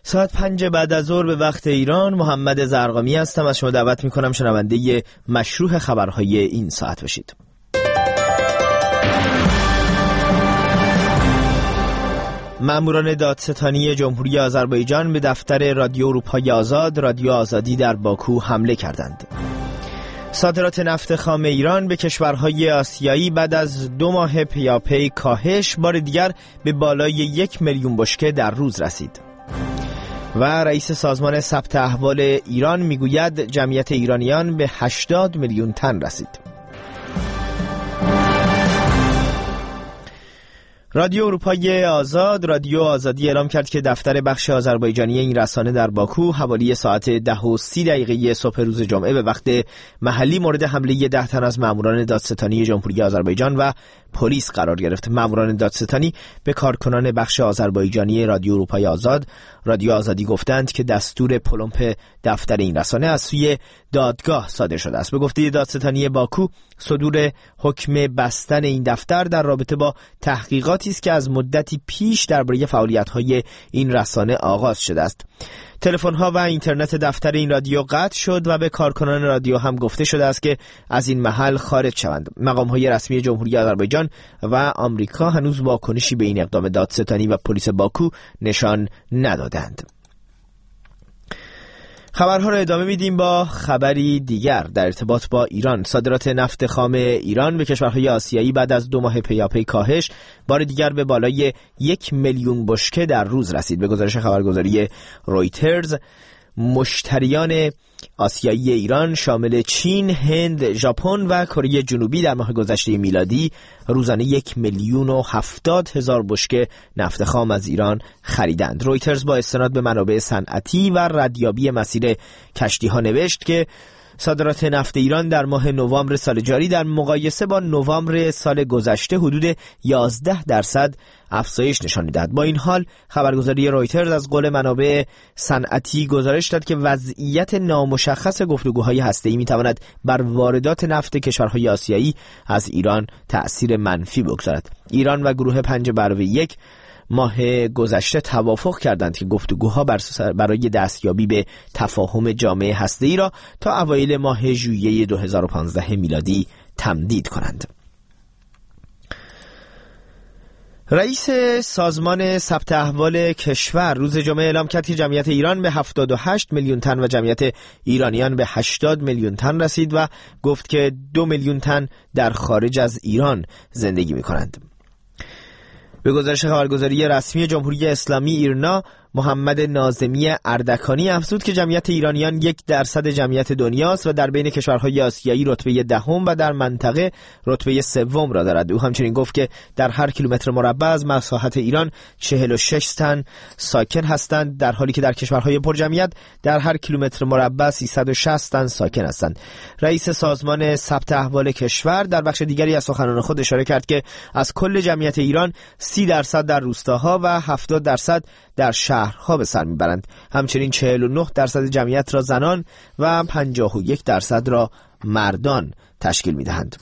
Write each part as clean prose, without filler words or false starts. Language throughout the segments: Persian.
ساعت 5 بعد از ظهر به وقت ایران. محمد زرقامی هستم. از شما دعوت میکنم شنونده مشروح خبرهای این ساعت باشید. ماموران دادستانی جمهوری آذربایجان به دفتر رادیو اروپای آزاد، رادیو آزادی در باکو حمله کردند. صادرات نفت خام ایران به کشورهای آسیایی بعد از 2 ماه پیاپی کاهش بار دیگر به بالای 1 میلیون بشکه در روز رسید. و رئیس سازمان ثبت احوال ایران میگوید جمعیت ایرانیان به 80 میلیون تن رسید. رادیو اروپای آزاد، رادیو آزادی اعلام کرد که دفتر بخش آذربایجانی این رسانه در باکو حوالی ساعت 10:30 صبح روز جمعه به وقت محلی مورد حمله 10 تن از ماموران دادستانی جمهوری آذربایجان و پلیس قرار گرفت. ماموران دادستانی به کارکنان بخش آذربایجانی رادیو اروپای آزاد، رادیو آزادی گفتند که دستور پلمپ دفتر این رسانه از سوی دادگاه صادر شده است. به گفته دادستانی باکو، صدور حکم بستن این دفتر در رابطه با تحقیقاتی است که از مدتی پیش درباره فعالیت‌های این رسانه آغاز شده است. تلفن‌ها و اینترنت دفتر این رادیو قطع شد و به کارکنان رادیو هم گفته شده است که از این محل خارج شوند. مقام‌های رسمی جمهوری آذربایجان و آمریکا هنوز واکنشی به این اقدام دادستانی و پلیس باکو نشان ندادند. خبرها را ادامه میدیم با خبری دیگر در ارتباط با ایران. صادرات نفت خام ایران به کشورهای آسیایی بعد از 2 ماه پیاپی کاهش بار دیگر به بالای 1 میلیون بشکه در روز رسید. به گزارش خبرگزاری رویترز، مشتریان آسیایی ایران شامل چین، هند، ژاپن و کره جنوبی در ماه گذشته میلادی روزانه 1,070,000 بشکه نفت خام از ایران خریدند. رویترز با استناد به منابع صنعتی و ردیابی مسیر کشتی‌ها نوشت که صادرات نفت ایران در ماه نوامبر سال جاری در مقایسه با نوامبر سال گذشته حدود 11% افزایش نشان می‌دهد. با این حال خبرگزاری رویترز از قول منابع صنعتی گزارش داد که وضعیت نامشخص گفتگوهای هسته‌ای می‌تواند بر واردات نفت کشورهای آسیایی از ایران تأثیر منفی بگذارد. ایران و گروه 5+1 ماه گذشته توافق کردند که گفتگوها برای دستیابی به تفاهم جامع هسته‌ای را تا اوایل ماه ژوئیه 2015 میلادی تمدید کنند. رئیس سازمان ثبت احوال کشور روز جمعه اعلام کرد که جمعیت ایران به 78 میلیون تن و جمعیت ایرانیان به 80 میلیون تن رسید و گفت که 2 میلیون تن در خارج از ایران زندگی می‌کنند. به گزارش خبرگزاری رسمی جمهوری اسلامی ایرنا، محمد ناظمی اردکانی افزود که جمعیت ایرانیان 1% جمعیت دنیاست و در بین کشورهای آسیایی رتبه 10 و در منطقه رتبه 3 را دارد. او همچنین گفت که در هر کیلومتر مربع از مساحت ایران 46 تن ساکن هستند، در حالی که در کشورهای پرجمعیت در هر کیلومتر مربع 360 تن ساکن هستند. رئیس سازمان ثبت احوال کشور در بخش دیگری از سخنان خود اشاره کرد که از کل جمعیت ایران 30% در روستاها و 70% در شهرها به سر میبرند. همچنین 49% جمعیت را زنان و 51% را مردان تشکیل میدهند.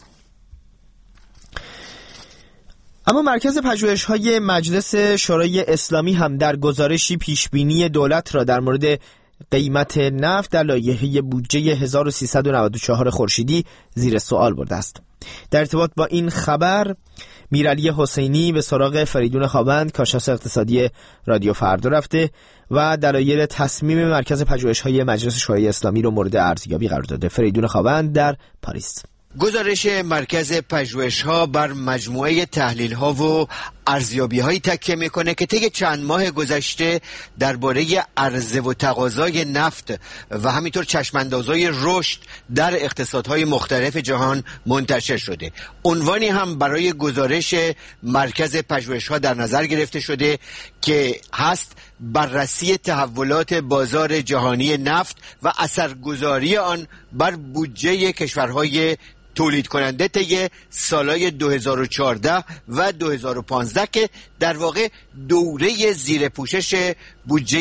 اما مرکز پژوهش‌های مجلس شورای اسلامی هم در گزارشی پیشبینی دولت را در مورد قیمت نفت در لایحه بودجه 1394 خورشیدی زیر سوال برده است. در ارتباط با این خبر میرعلی حسینی به سراغ فریدون خاوند، کارشناس اقتصادی رادیو فردا رفته و دلایل تصمیم مرکز پژوهش‌های مجلس شورای اسلامی رو مورد ارزیابی قرار داده. فریدون خاوند در پاریس. گزارش مرکز پژوهش‌ها بر مجموعه تحلیل‌ها و ارزیابی‌هایی تکیه می‌کنه که طی چند ماه گذشته درباره عرضه و تقاضای نفت و همینطور چشم‌اندازهای رشد در اقتصادهای مختلف جهان منتشر شده. عنوانی هم برای گزارش مرکز پژوهش‌ها در نظر گرفته شده که هست بررسی تحولات بازار جهانی نفت و اثرگذاری آن بر بودجه کشورهای تولید کننده طی سالهای 2014 و 2015 که در واقع دوره زیر پوشش بودجه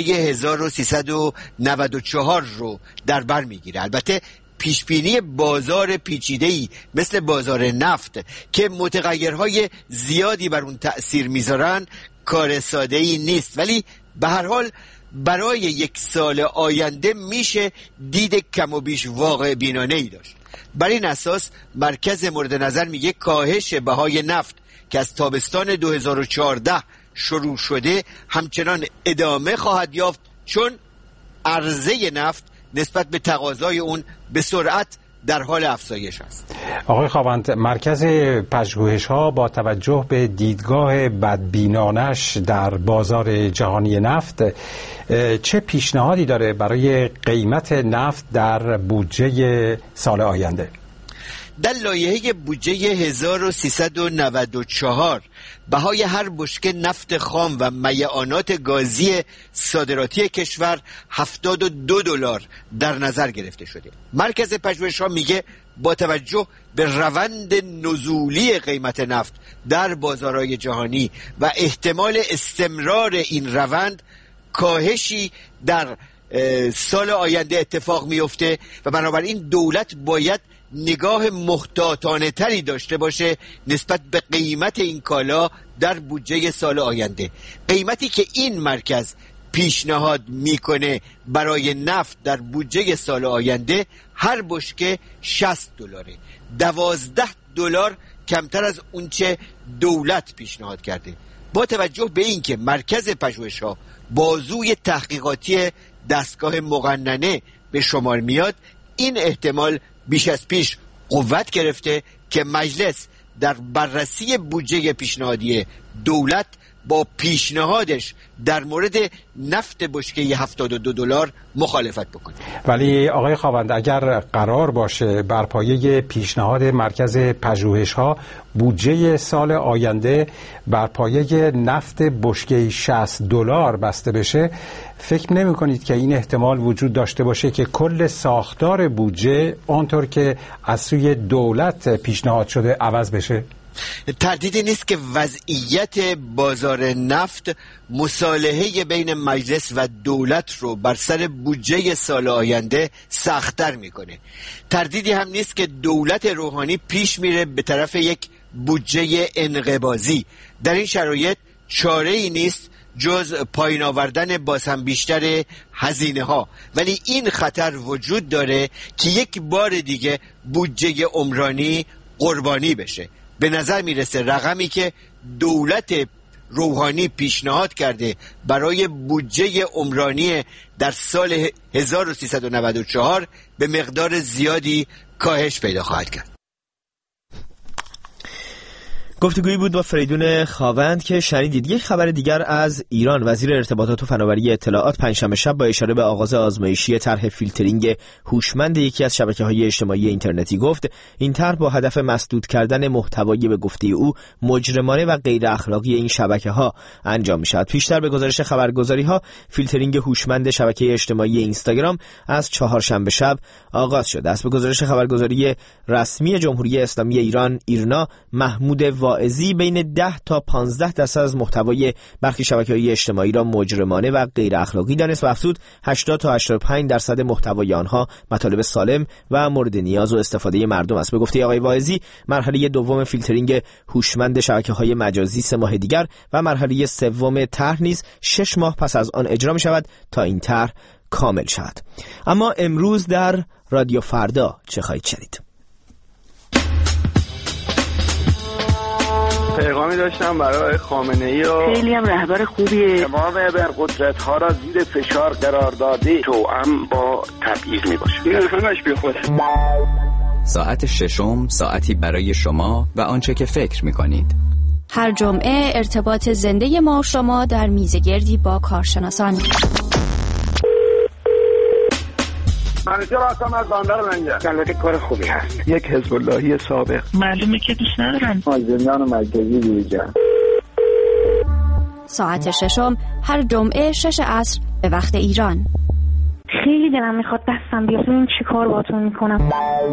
1394 رو در بر میگیره. البته پیشبینی بازار پیچیده‌ای مثل بازار نفت که متغیرهای زیادی بر اون تأثیر میذارن کار ساده‌ای نیست، ولی به هر حال برای یک سال آینده میشه دید کم و بیش واقع بینانه‌ای داشت. بر این اساس مرکز مورد نظر میگه کاهش بهای نفت که از تابستان 2014 شروع شده همچنان ادامه خواهد یافت، چون عرضه نفت نسبت به تقاضای اون به سرعت در حال افزایش است. آقای خاوند، مرکز پژوهش‌ها با توجه به دیدگاه بدبینانش در بازار جهانی نفت چه پیشنهادی داره برای قیمت نفت در بودجه سال آینده؟ در لایحه بودجه 1394 بهای هر بشکه نفت خام و میعانات گازی صادراتی کشور $72 در نظر گرفته شده. مرکز پژوهش‌ها میگه با توجه به روند نزولی قیمت نفت در بازارهای جهانی و احتمال استمرار این روند، کاهشی در سال آینده اتفاق میفته و بنابراین دولت باید نگاه محتاطانه تری داشته باشه نسبت به قیمت این کالا در بودجه سال آینده. قیمتی که این مرکز پیشنهاد میکنه برای نفت در بودجه سال آینده هر بشکه $60، $12 کمتر از اونچه دولت پیشنهاد کرده. با توجه به اینکه مرکز پژوهش‌ها بازوی تحقیقاتی دستگاه مقننه به شمار میاد، این احتمال بیش از پیش قوت گرفته که مجلس در بررسی بودجه پیشنهادی دولت با پیشنهادش در مورد نفت بشکه $72 مخالفت بکنه. ولی آقای خاوند، اگر قرار باشه بر پایه پیشنهاد مرکز پژوهش‌ها بودجه سال آینده بر پایه نفت بشکه $60 بسته بشه، فکر نمی کنید که این احتمال وجود داشته باشه که کل ساختار بودجه آنطور که از سوی دولت پیشنهاد شده عوض بشه؟ تردیدی نیست که وضعیت بازار نفت مصالحه بین مجلس و دولت رو بر سر بودجه سال آینده سخت‌تر میکنه. تردیدی هم نیست که دولت روحانی پیش میره به طرف یک بودجه انقباضی. در این شرایط چاره‌ای نیست جز پایین آوردن باز هم بیشتر هزینه ها، ولی این خطر وجود داره که یک بار دیگه بودجه عمرانی قربانی بشه. به نظر میرسه رقمی که دولت روحانی پیشنهاد کرده برای بودجه عمرانی در سال 1394 به مقدار زیادی کاهش پیدا خواهد کرد. گفتگویی بود با فریدون خاوند که شنیدید. یک خبر دیگر از ایران: وزیر ارتباطات و فناوری اطلاعات پنجشنبه شب با اشاره به آغاز آزمایشی طرح فیلترینگ هوشمند یکی از شبکه‌های اجتماعی اینترنتی گفت این طرح با هدف مسدود کردن محتوایی به گفته او مجرمانه و غیر اخلاقی این شبکه‌ها انجام می‌شود. پیشتر به گزارش خبرگزاری‌ها فیلترینگ هوشمند شبکه اجتماعی اینستاگرام از چهارشنبه شب آغاز شده است. به گزارش خبرگزاری رسمی جمهوری اسلامی ایران ایرنا، محمود واعظی بین 10 تا 15% از محتوای برخی شبکه‌های اجتماعی را مجرمانه و غیر اخلاقی دانست و افزود 80 تا 85% محتوای آنها مطالب سالم و مورد نیاز و استفاده مردم است. به گفته آقای واعظی، مرحله دوم فیلترینگ هوشمند شبکه‌های مجازی 3 ماه دیگر و مرحله سوم طرح نیز 6 ماه پس از آن اجرا می‌شود تا این طرح کامل شود. اما امروز در رادیو فردا چه خواهید شنید؟ پیغامی داشتم برای خامنه‌ای و خیلی هم رهبر خوبیه. تمام ابرقدرت‌ها را زیر فشار قرار داده، توأم با تبعیض میباشه. این همش بیخوده. ساعت ششم، ساعتی برای شما و آنچه که فکر میکنید. هر جمعه ارتباط زنده ما و شما در میزگردی با کارشناسان. منیجر هستم از بندر منجر. البته کار خوبی هست. یک حزب اللهی سابق. معلومه که دوست ندارن. زندان مرکزی بیرجان. ساعت ششم هر جمعه 6 عصر به وقت ایران. خیلی دلم میخواد دستم بیاد ببین چی کار باهاتون میکنم.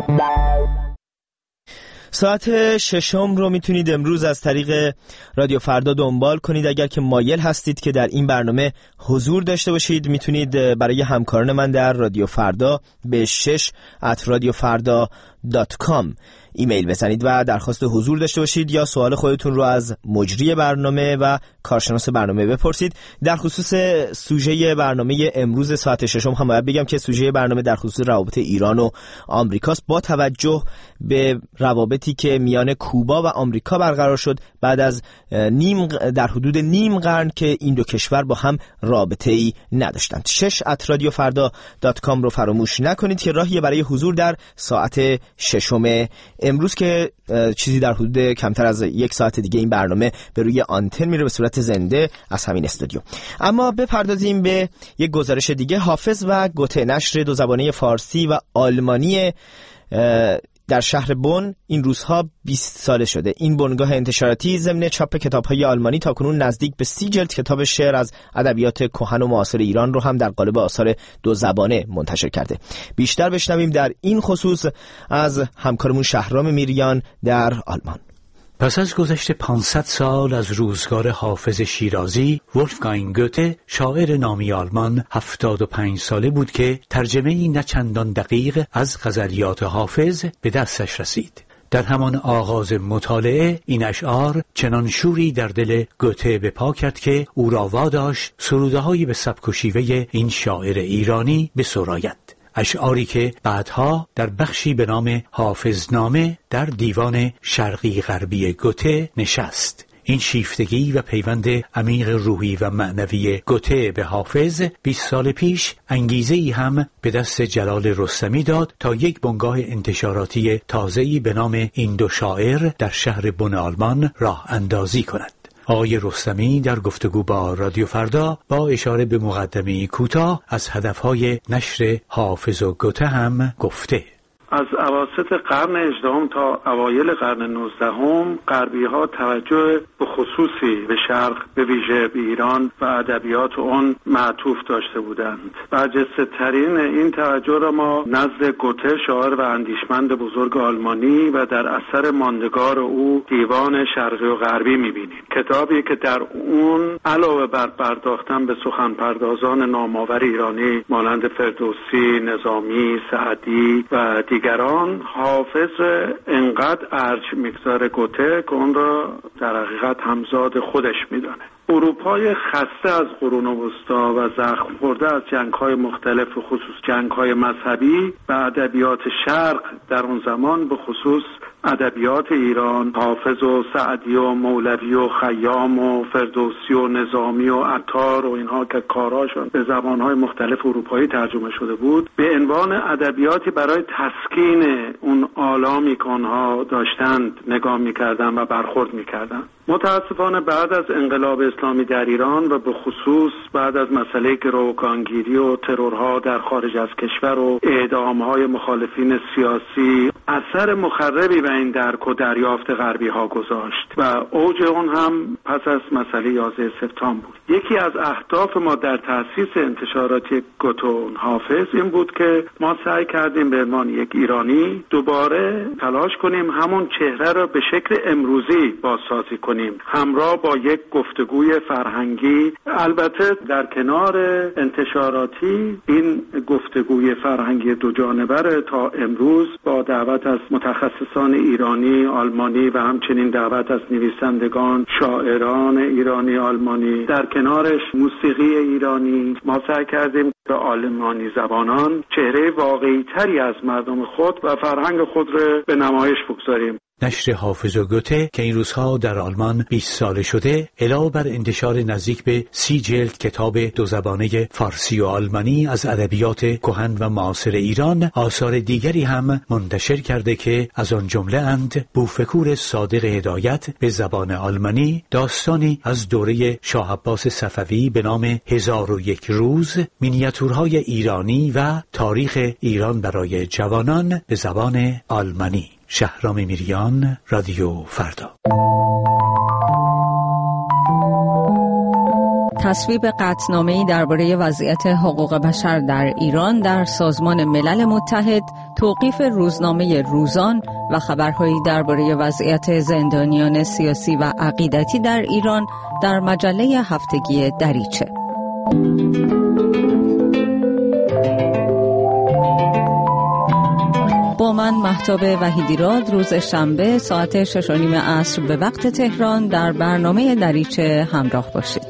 ساعت ششم رو میتونید امروز از طریق رادیو فردا دنبال کنید. اگر که مایل هستید که در این برنامه حضور داشته باشید، میتونید برای همکاران من در رادیو فردا به 6@radiofarda.com www.radiofarda.com ایمیل بزنید و درخواست حضور داشته باشید یا سوال خودتون رو از مجری برنامه و کارشناس برنامه بپرسید. در خصوص سوژه برنامه امروز ساعت 6 هم باید بگم که سوژه برنامه در خصوص روابط ایران و آمریکاست، با توجه به روابطی که میان کوبا و آمریکا برقرار شد بعد از در حدود نیم قرن که این دو کشور با هم رابطه‌ای نداشتند. 6@radiofarda.com رو فراموش نکنید که راهیه برای حضور در ساعت 6 امروز که چیزی در حدود کمتر از 1 ساعت دیگه این برنامه به روی آنتن میره به صورت زنده از همین استودیو. اما بپردازیم به یک گزارش دیگه. حافظ و گوته، نشر دو زبانه فارسی و آلمانی در شهر بن این روزها 20 ساله شده. این بنگاه انتشاراتی ضمن چاپ کتاب‌های آلمانی تاکنون نزدیک به 30 جلد کتاب شعر از ادبیات کهن و معاصر ایران رو هم در قالب آثار دو زبانه منتشر کرده. بیشتر بشنویم در این خصوص از همکارمون شهرام میریان در آلمان. پس از گذشت 500 سال از روزگار حافظ شیرازی، ولفگانگ گوته، شاعر نامی آلمان، 75 ساله بود که ترجمه‌ای نه چندان دقیق از غزلیات حافظ به دستش رسید. در همان آغاز مطالعه این اشعار چنان شوری در دل گوته به پا کرد که او را واداشت سروده‌هایی به سبک و شیوه این شاعر ایرانی بسراید. اشعاری که بعدها در بخشی به نام حافظنامه در دیوان شرقی غربی گوته نشست. این شیفتگی و پیوند عمیق روحی و معنوی گوته به حافظ 20 سال پیش انگیزه‌ای هم به دست جلال رستمی داد تا یک بنگاه انتشاراتی تازه‌ای به نام این دو شاعر در شهر بن آلمان راه اندازی کند. آقای رستمی در گفتگو با رادیو فردا با اشاره به مقدمه کوتاه از هدفهای نشر حافظ و گوته هم گفته. از اواسط قرن 18 تا اوایل قرن 19 غربی‌ها توجه به خصوصی به شرق، به ویژه به ایران و ادبیات آن معطوف داشته بودند. برجسته‌ترین این توجه را ما نزد گوته، شاعر و اندیشمند بزرگ آلمانی و در اثر ماندگار او دیوان شرقی و غربی می‌بینیم. کتابی که در اون علاوه بر پرداختن به سخن پردازان نامآور ایرانی مانند فردوسی، نظامی، سعدی و دیگران، حافظ انقدر ارج میگذاره گوته که اون را در حقیقت همزاد خودش میدانه. اروپای خسته از قرون وسطا و زخم خورده از جنگ‌های مختلف، خصوص جنگ‌های مذهبی و ادبیات شرق در اون زمان، به خصوص ادبیات ایران، حافظ و سعدی و مولوی و خیام و فردوسی و نظامی و عطار و اینها که کارهاشون به زبان‌های مختلف اروپایی ترجمه شده بود، به عنوان ادبیاتی برای تسکین اون آلامی که آنها داشتند نگاه می‌کردن و برخورد می‌کردن. متاسفانه بعد از انقلاب اسلامی در ایران و به خصوص بعد از مسئله گروگانگیری و ترورها در خارج از کشور و اعدام‌های مخالفین سیاسی، اثر مخربی به این درک و دریافت غربی‌ها گذاشت و اوج اون هم پس از مسئله 11 سپتامبر بود. یکی از اهداف ما در تأسیس انتشاراتی گوته حافظ این بود که ما سعی کردیم به عنوان یک ایرانی دوباره تلاش کنیم همون چهره را به شکل امروزی بازسازی کنیم، همراه با یک گفتگوی فرهنگی. البته در کنار انتشاراتی این گفتگوی فرهنگی دو جانبه تا امروز با دعوت از متخصصان ایرانی، آلمانی و همچنین دعوت از نویسندگان، شاعران ایرانی، آلمانی، در کنارش موسیقی ایرانی، ما سعی کردیم به آلمانی زبانان چهره واقعی تری از مردم خود و فرهنگ خود را به نمایش بگذاریم. نشر حافظ و گوته که این روزها در آلمان 20 ساله شده، علاوه بر انتشار نزدیک به 30 جلد کتاب دو زبانه فارسی و آلمانی از ادبیات کهن و معاصر ایران، آثار دیگری هم منتشر کرده که از آن جمله اند بوفکور صادق هدایت به زبان آلمانی، داستانی از دوره شاه عباس صفوی به نام 1001 روز، مینیاتورهای ایرانی و تاریخ ایران برای جوانان به زبان آلمانی. شهرام میریان، رادیو فردا. تصویب قطعنامه‌ای درباره وضعیت حقوق بشر در ایران در سازمان ملل متحد، توقیف روزنامه روزان و خبرهایی درباره وضعیت زندانیان سیاسی و عقیدتی در ایران در مجله هفتگی دریچه. با با من مهتاب وحیدیراد روز شنبه ساعت 6:30 عصر به وقت تهران در برنامه دریچه همراه باشید.